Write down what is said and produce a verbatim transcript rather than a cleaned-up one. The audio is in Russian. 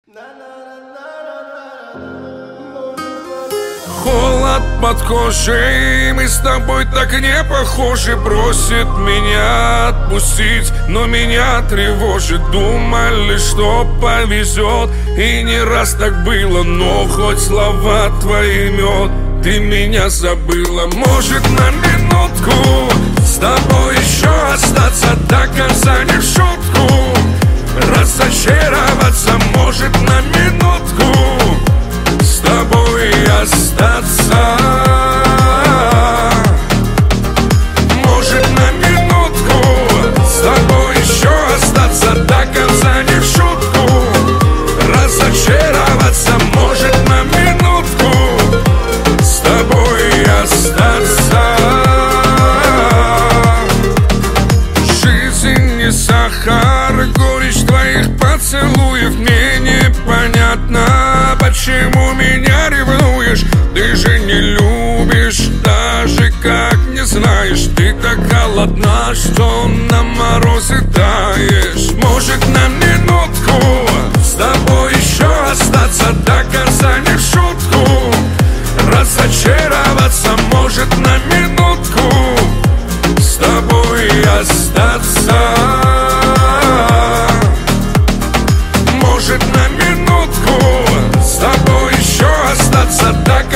Холод под кожей, мы с тобой так не похожи. Просит меня отпустить, но меня тревожит. Думали, что повезет, и не раз так было. Но хоть слова твои мед, ты меня забыла. Может, на минутку с тобой еще остаться до конца, не в шутку разочароваться. Может, на минутку с тобой остаться. Может, на минутку с тобой еще остаться до конца, не в шутку разочароваться. Может, на минутку с тобой остаться. Жизнь не сахар, горечь твоих поцелуев. Мне непонятно, почему меня ревнуешь. Ты же не любишь, даже как не знаешь. Ты так холодна, что на морозе таешь. Может, на минутку с тобой еще остаться до конца, не в шутку разочароваться. Может, на минутку с тобой остаться. Может, на минутку с тобой еще остаться до